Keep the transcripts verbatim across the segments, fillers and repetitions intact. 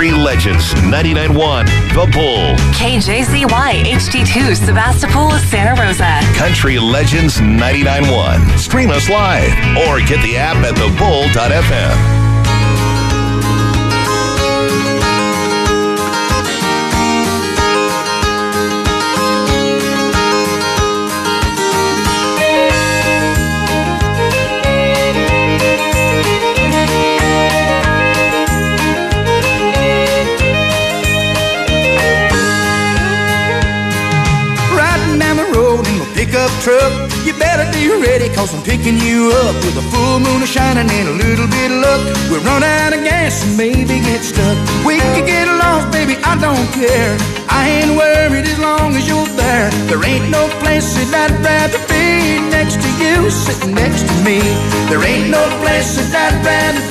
Country Legends ninety-nine point one, The Bull. K J Z Y H D two, Sebastopol, Santa Rosa. Country Legends ninety-nine point one. Stream us live or get the app at the bull dot f m. Pickup truck, you better be ready, cause I'm picking you up with a full moon shining and a little bit of luck. We'll run out of gas and maybe get stuck. We could get lost, baby, I don't care. I ain't worried as long as you're there. There ain't no place that I'd rather be next to you, sitting next to me. There ain't no place that I'd rather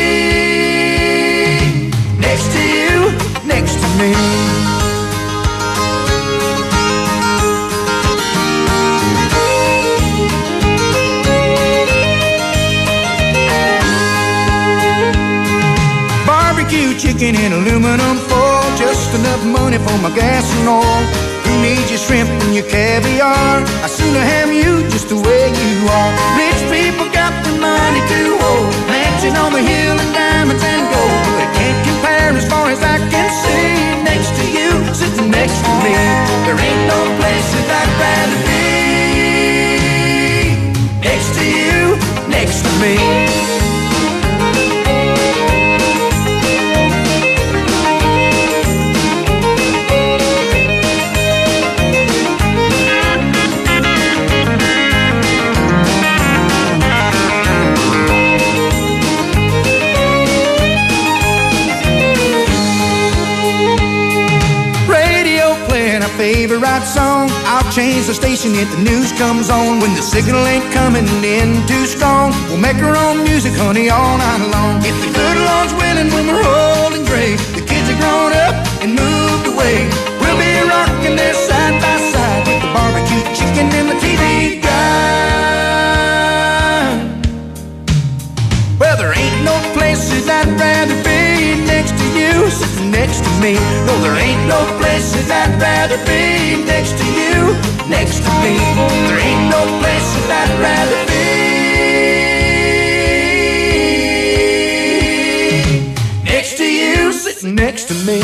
be next to you, next to me. Chicken in aluminum foil, just enough money for my gas and oil. Who needs your shrimp and your caviar? I'd sooner have you just the way you are. Rich people got the money to hold, mansion on the hill and diamonds and gold, but it can't compare as far as I can see next to you, sitting next to me. There ain't no place that I'd rather be next to you, next to me. Favorite song, I'll change the station if the news comes on. When the signal ain't coming in too strong, we'll make our own music, honey, all night long. If the good Lord's willing, when we're old and gray, the kids are grown up and moved away, we'll be rocking there side by side with the barbecue chicken and the T V guide. Well, there ain't no place that I'd rather be next to you, sitting next to me. No, there ain't no place that I'd rather be next to you, next to me. There ain't no place that I'd rather be next to you, sitting next to me.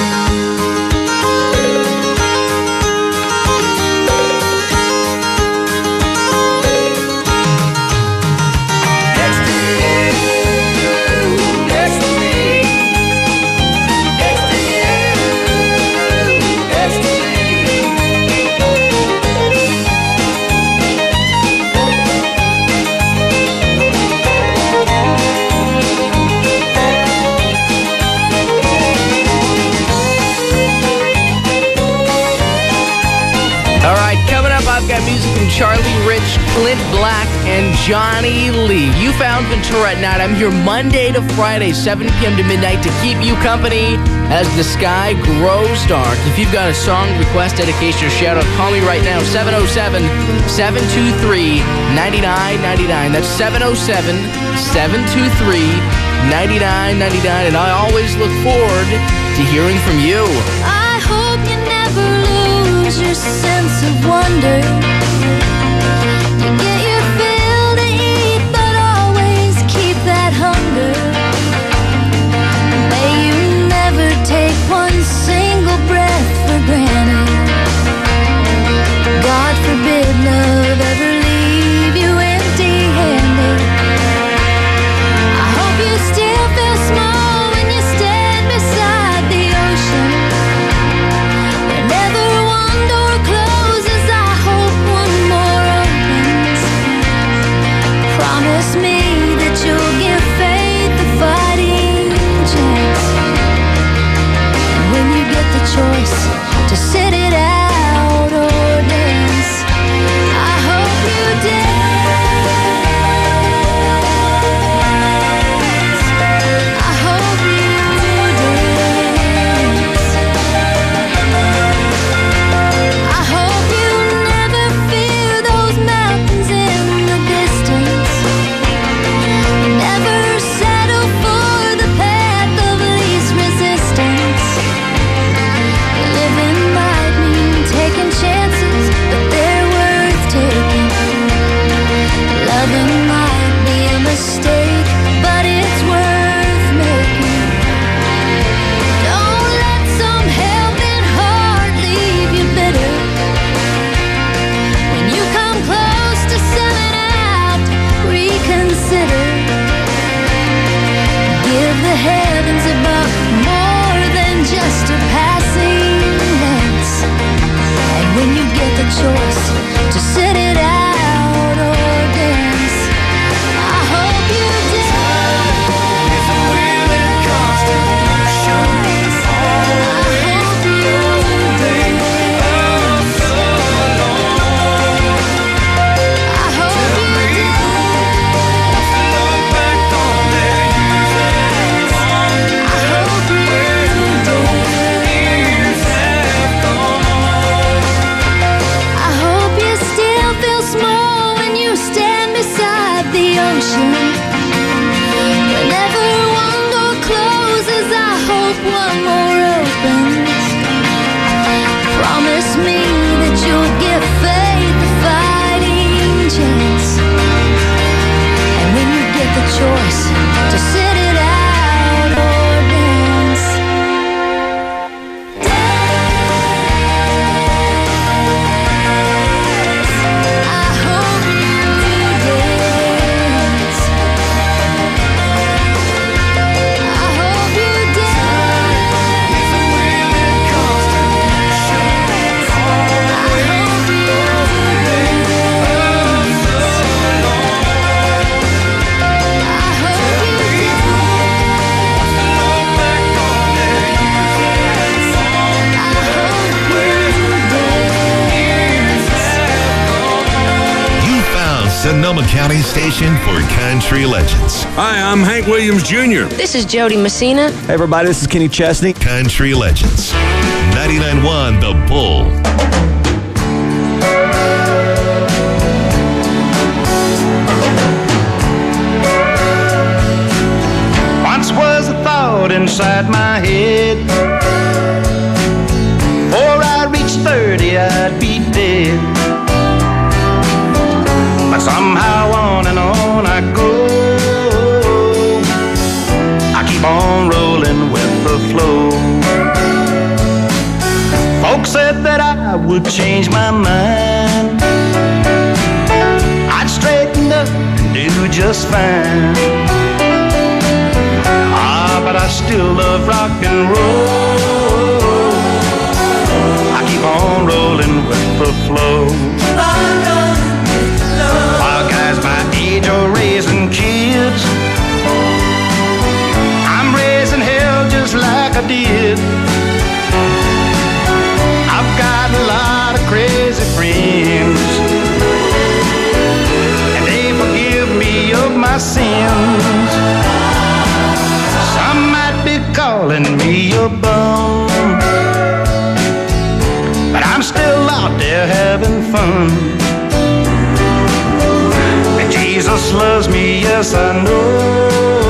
I've got music from Charlie Rich, Clint Black, and Johnny Lee. You found Ventura at Night. I'm here Monday to Friday, seven p.m. to midnight to keep you company as the sky grows dark. If you've got a song, request, dedication, or shout out, call me right now, seven oh seven, seven two three, nine nine nine nine. That's seven oh seven, seven two three, nine nine nine nine. And I always look forward to hearing from you. I hope you never lose your sense of wonder. You get your fill to eat, but always keep that hunger. May you never take one single breath for granted. God forbid love ever leave you empty-handed. I hope you still feel small when you stand beside the ocean. Never one door closes, I hope one more the choice to sit it out or dance. I hope you dance. I hope you dance. I hope You found Sonoma County Station for Country Legends. Hi, I'm Hank Williams Junior This is Jody Messina. Hey everybody, this is Kenny Chesney. Country Legends. ninety-nine point one The Bull. Once was a thought inside my head. Before I reached thirty, I'd be dead. But somehow on and on I go. I keep on rolling with the flow. Folks said that I would change my mind. I'd straighten up and do just fine. Ah, but I still love rock and roll. I keep on rolling with the flow. While guys my age are raising kids, I'm raising hell just like I did. I've got a lot of crazy friends, and they forgive me of my sins. Some might be calling me a bum, but I'm still out there having fun. And Jesus loves me, yes I know.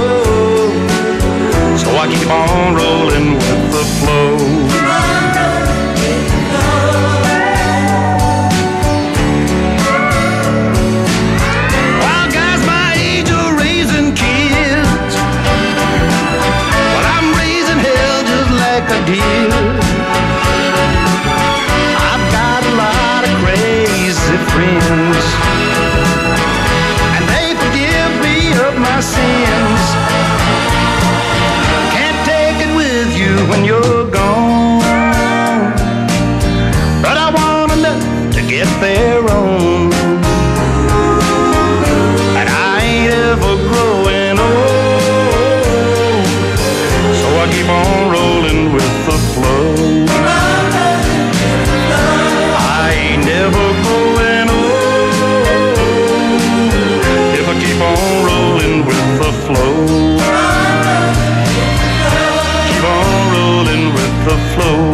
So I keep on rolling with the flow. While guys my age are raising kids, well I'm raising hell just like I did. I've got a lot of crazy friends, and they forgive me of my sins. Can't take it with you when you're gone, but I want enough to get their own. And I ain't ever growing old, so I keep on rolling with the flow. I ain't never growing old if I keep on rolling with the flow. Keep on rolling with the flow.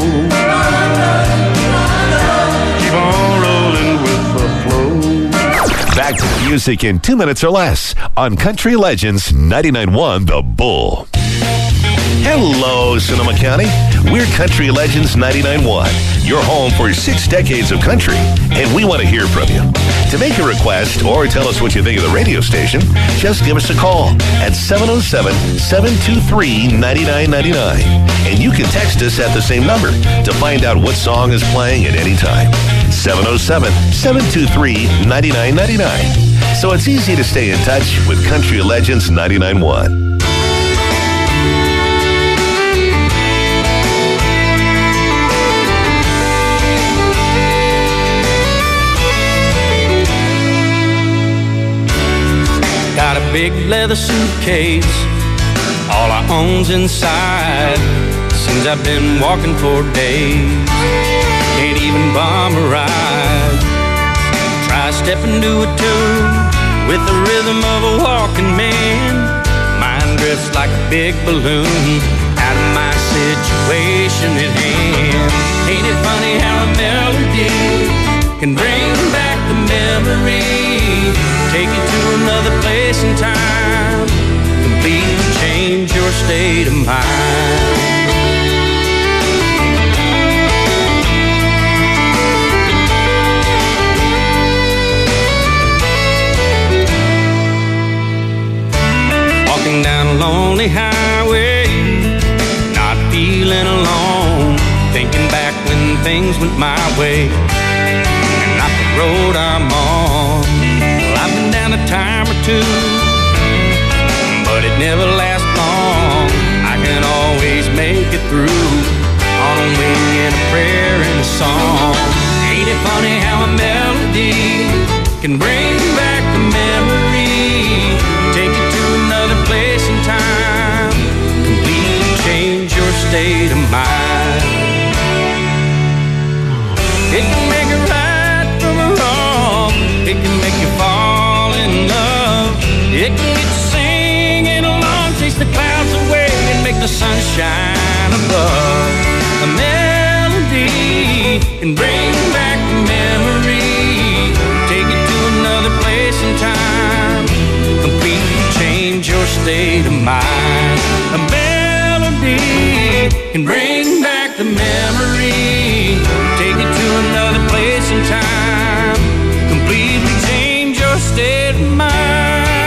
Keep on rolling with the flow. Back to the music in two minutes or less on Country Legends ninety-nine point one The Bull. Hello, Sonoma County. We're Country Legends ninety-nine point one, your home for six decades of country, and we want to hear from you. To make a request or tell us what you think of the radio station, just give us a call at seven oh seven, seven two three, nine nine nine nine. And you can text us at the same number to find out what song is playing at any time. seven oh seven, seven two three, nine nine nine nine. So it's easy to stay in touch with Country Legends ninety-nine point one. Got a big leather suitcase, all I own's inside. Seems I've been walking for days, can't even bomb a ride. Try stepping to a tune with the rhythm of a walking man. Mind drifts like a big balloon out of my situation at hand. Ain't it funny how a melody can bring back the memory, take you to another place and time, completely change your state of mind. walking down a lonely highway, not feeling alone, thinking back when things went my way, and not the road I'm on. Well, I've been down a time or two, but it never lasts long. I can always make it through on a wing and a prayer and a song. Ain't it funny how a melody can bring back the memory, take you to another place and time, completely change your state of mind. It can make it right from a wrong, it can make you fall in love, it can get you singing along, chase the clouds away and make the sun shine above. A melody can bring back the memory, take you to another place and time, completely change your state of mind. A melody can bring back the memory, take you to another place and time, completely change your state of mind.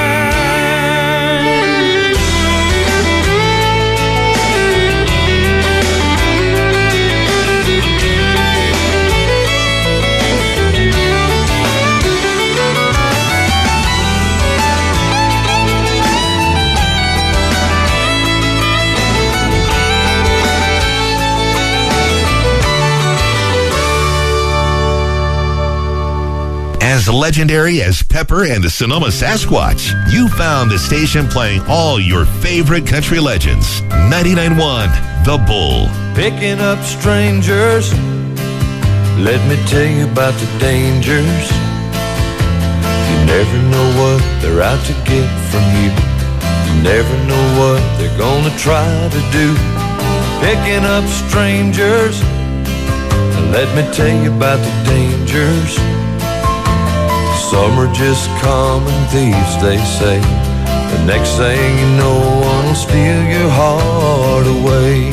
As legendary as Pepper and the Sonoma Sasquatch, you found the station playing all your favorite country legends. ninety-nine point one The Bull. Picking up strangers, let me tell you about the dangers. You never know what they're out to get from you. You never know what they're gonna try to do. Picking up strangers, let me tell you about the dangers. Some are just common thieves, they say. The next thing you know, one will steal your heart away.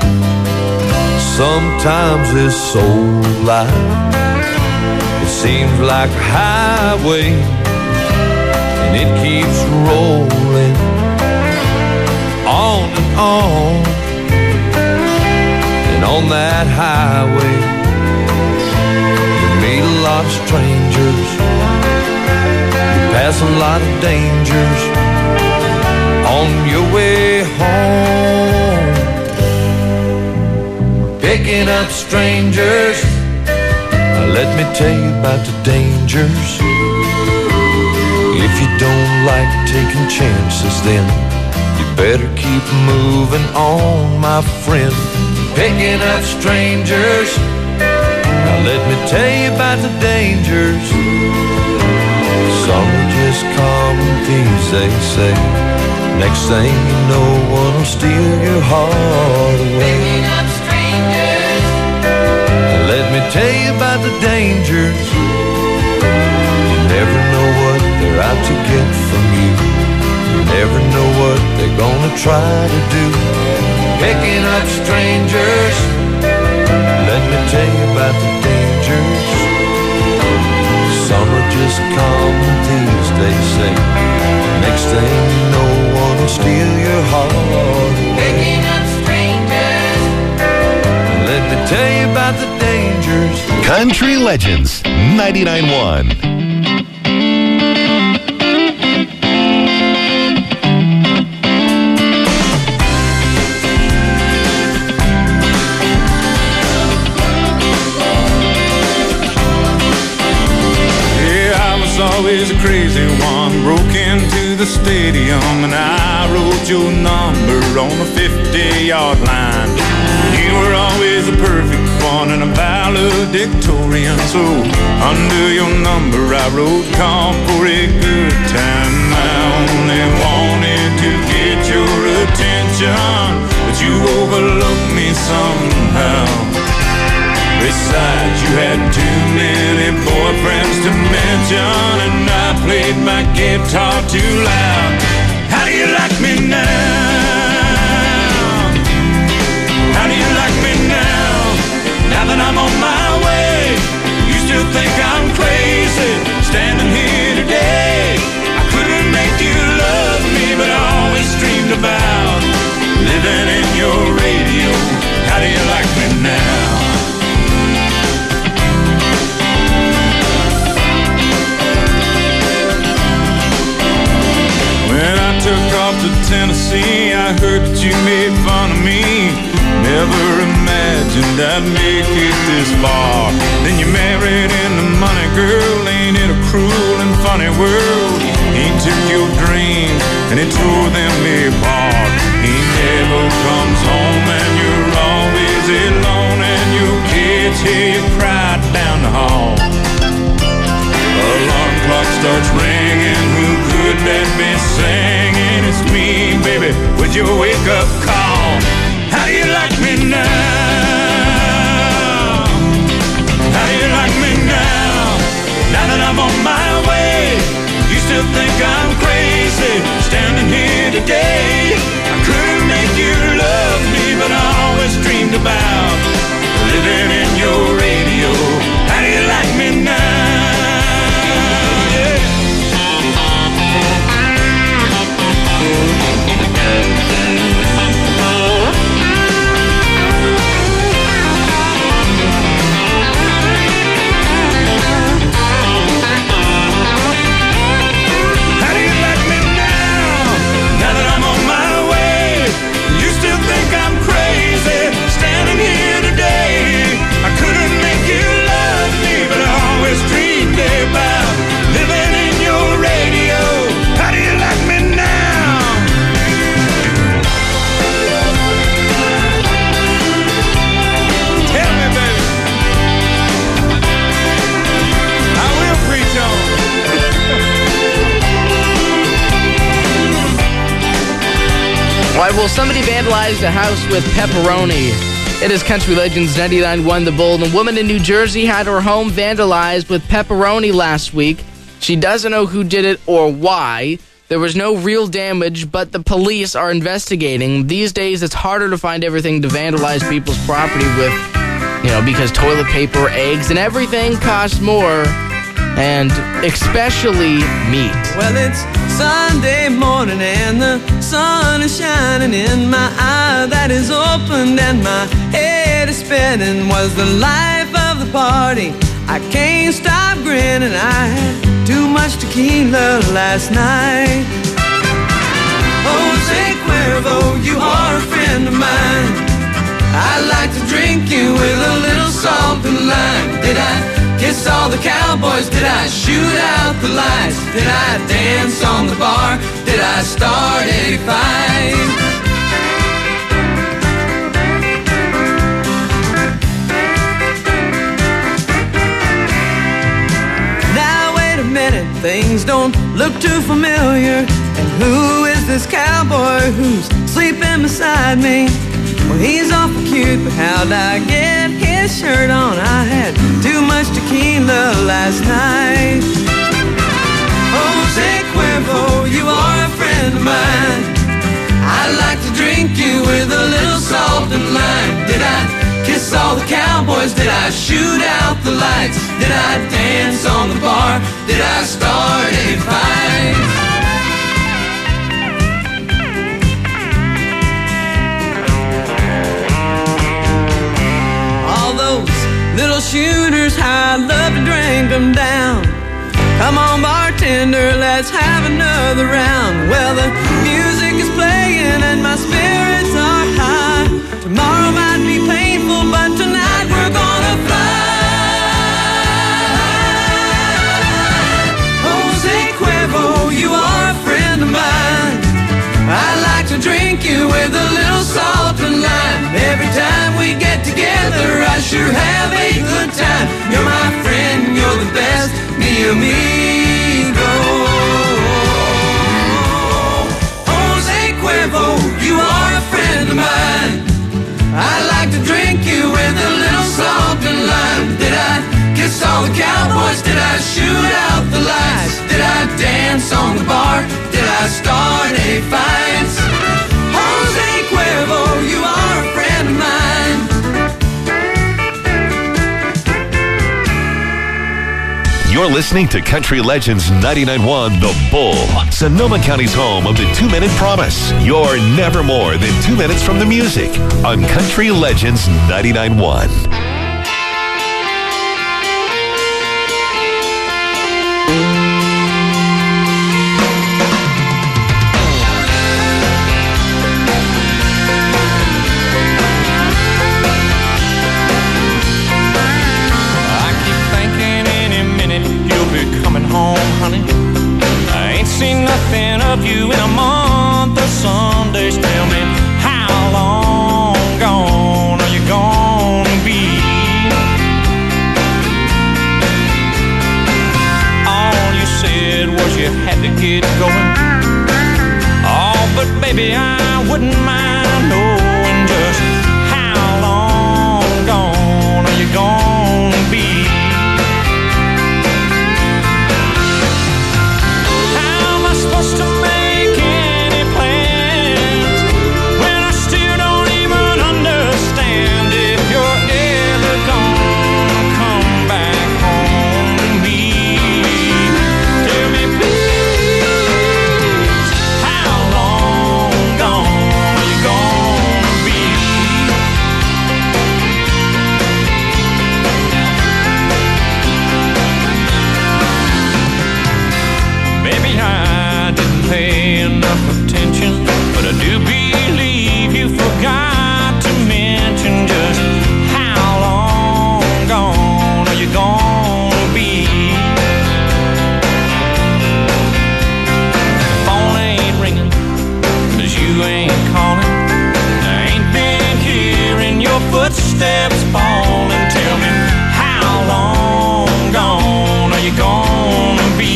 Sometimes this soul life, it seems like a highway, and it keeps rolling on and on. And on that highway, you meet a lot of strangers, pass a lot of dangers on your way home. Picking up strangers, let me tell you about the dangers. If you don't like taking chances, then you better keep moving on, my friend. Picking up strangers, now let me tell you about the dangers. Some are just common thieves, they say. Next thing you know, one will steal your heart away. Picking up strangers, let me tell you about the dangers. You never know what they're out to get from you. You never know what they're gonna try to do. Picking up strangers, let me tell you about the dangers. Some are just common thieves, they say. Next thing you know, one will steal your heart away. Picking up strangers, let me tell you about the dangers. Country Legends, ninety-nine point one. Always a crazy one, broke into the stadium and I wrote your number on the fifty-yard line. You were always a perfect one and a valedictorian, so under your number I wrote call for a good time. I only wanted to get your attention, but you overlooked me somehow. Besides, you had too many boyfriends to mention, and I played my guitar too loud. How do you like me now? How do you like me now? Now that I'm on my way, you still think I'm crazy, standing here today. I couldn't make you love me Tennessee, I heard that you made fun of me. Never imagined I'd make it this far. Then you married into money, girl. Ain't it a cruel and funny world? He took your dreams and he tore them apart. He never comes home and you're always alone, and your kids hear you cry down the hall. Alarm clock starts ringing. Who could that be singing? It's me, baby, with your wake-up call. How do you like me now? How do you like me now? Now that I'm on my way, you still think I'm crazy standing here today. I couldn't make you love me, but I always dreamed about living in your radio. How do you like me now? Why will somebody vandalize a house with pepperoni? It is Country Legends ninety-nine point one The Bull. A woman in New Jersey had her home vandalized with pepperoni last week. She doesn't know who did it or why. There was no real damage, but the police are investigating. These days, it's harder to find everything to vandalize people's property with, you know, because toilet paper, eggs, and everything costs more, and especially meat. Well, it's Sunday morning and the sun is shining in my eye that is opened and my head is spinning. Was the life of the party. I can't stop grinning. I had too much tequila last night. Jose Cuervo, you are a friend of mine. I like to drink you with a little salt and lime. Did I kiss all the cowboys? Did I shoot out the lights? Did I dance on the bar? Did I start a fight? Now wait a minute, things don't look too familiar. And who is this cowboy who's sleeping beside me? Well, he's awful cute, but how'd I get his shirt on? I had too much tequila last night. Jose Cuervo, you are a friend of mine. I like to drink you with a little salt and lime. Did I kiss all the cowboys? Did I shoot out the lights? Did I dance on the bar? Did I start a fight? Little shooters, how I love to drink them down. Come on, bartender, let's have another round. Well, the music is playing and my spirits are high. Tomorrow might be painful, but tonight we're gonna fly. Jose Cuervo, you are a friend of mine. I like to drink you with a little salt and lime. Every time we get together, I sure have a good time. You're my friend, you're the best, mi amigo. Jose Cuervo, you are a friend of mine. I like to drink you with a little salt and lime. Did I kiss all the cowboys? Did I shoot out the lights? Did I dance on the bar? Did I start a fight? Jose Cuervo, you are a friend of mine. You're listening to Country Legends ninety-nine point one The Bull, Sonoma County's home of the two-minute promise. You're never more than two minutes from the music on Country Legends ninety-nine point one. baby, I wouldn't mind knowing just how long gone are you gonna be? How am I supposed to make any plans when I still don't even understand if you're ever gonna come back home to me? Tell me please, how long gone are you gonna be? Baby, I didn't pay enough attention, but I do believe you forgot to mention just how long gone are you gonna be? Phone ain't ringing, 'cause you ain't calling. I ain't been hearing your footsteps falling. Tell me, how long gone are you gonna be?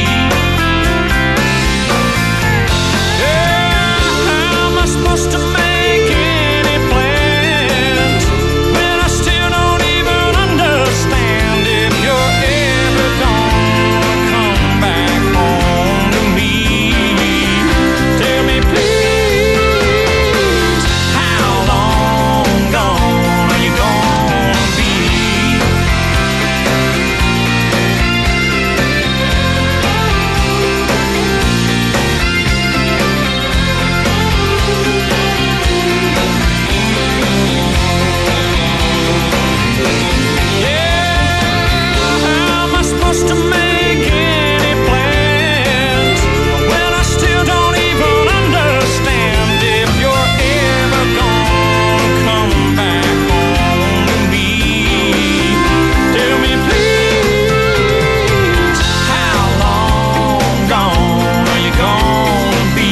Supposed to make any plans when I still don't even understand if you're ever gonna come back home to me? Tell me please, how long gone are you gonna be? To make any plans when I still don't even understand if you're ever gonna come back home to me? Tell me please, how long gone are you gonna be?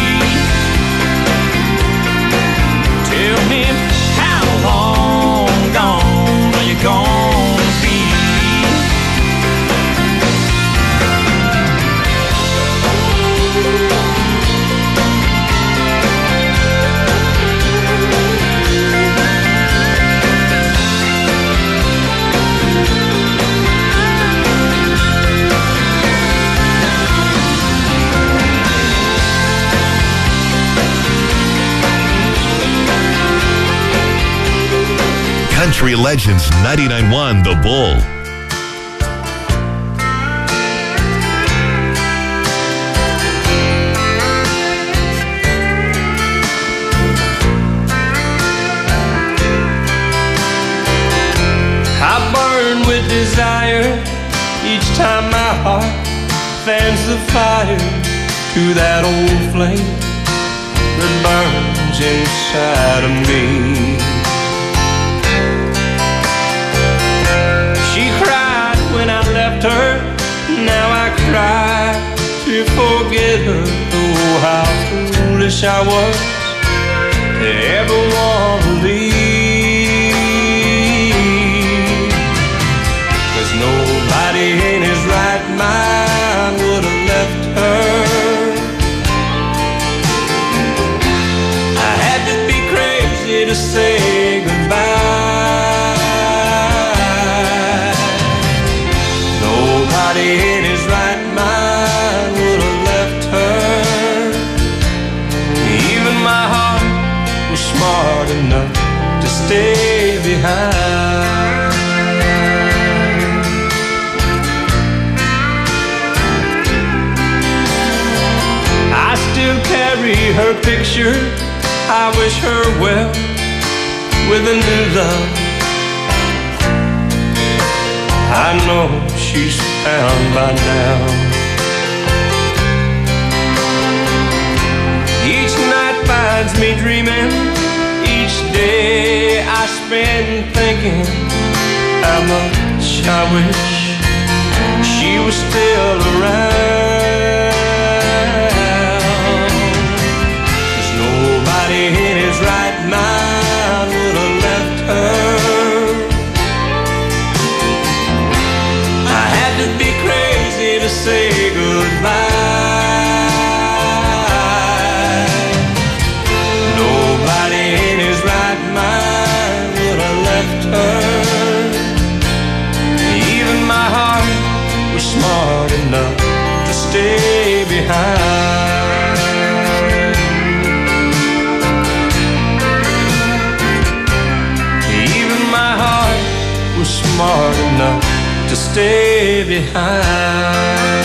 Tell me, how long gone are you gonna be? Country Legends ninety-nine point one The Bull. I burn with desire each time my heart fans the fire to that old flame that burns inside of me. She cried when I left her, now I cry to forget her. Oh, how foolish I was to ever want to leave. 'Cause nobody in his right mind would have left her. I had to be crazy to say goodbye. Nobody in his right mind would have left her. Even my heart was smart enough to stay behind. I still carry her picture. I wish her well with a new love. I know she's found by now. Each night finds me dreaming. Each day I spend thinking how much I wish she was still around. 'Cause nobody in his right mind would have left her. I had to be crazy to say goodbye. behind.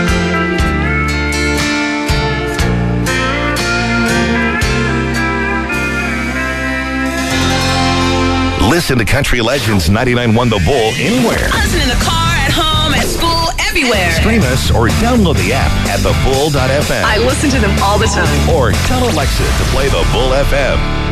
Listen to Country Legends ninety-nine point one The Bull anywhere. Listen in the car, at home, at school, everywhere. Stream us or download the app at the bull dot f m. I listen to them all the time. Or tell Alexa to play The Bull F M.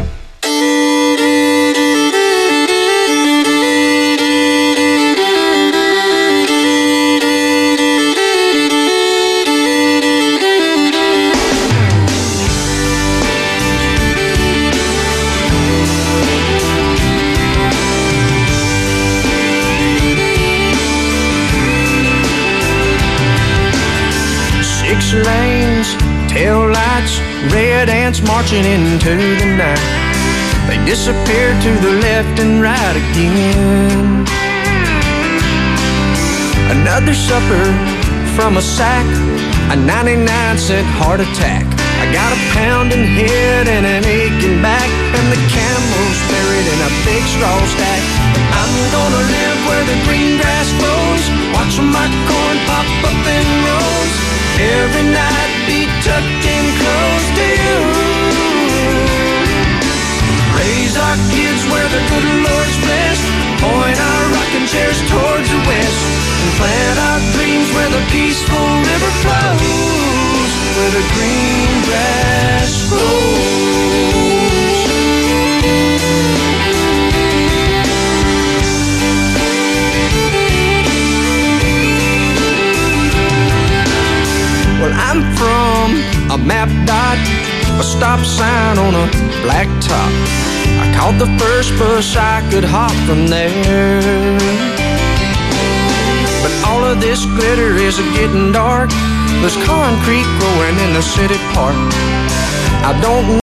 Six lanes, tail lights, red ants marching into the night. They disappeared to the left and right again. Another supper from a sack, a ninety-nine cent heart attack. I got a pounding head and an aching back, and the camel's buried in a big straw stack. I'm gonna live where the green grass grows, watching my corn pop up in rows. Every night be tucked in close to you. Raise our kids where the good Lord's blessed. Point our rocking chairs towards the west. And plant our dreams where the peaceful river flows, where the green grass grows. Well, I'm from a map dot, a stop sign on a black top. I caught the first bus I could hop from there. But all of this glitter is getting dark. There's concrete growing in the city park. I don't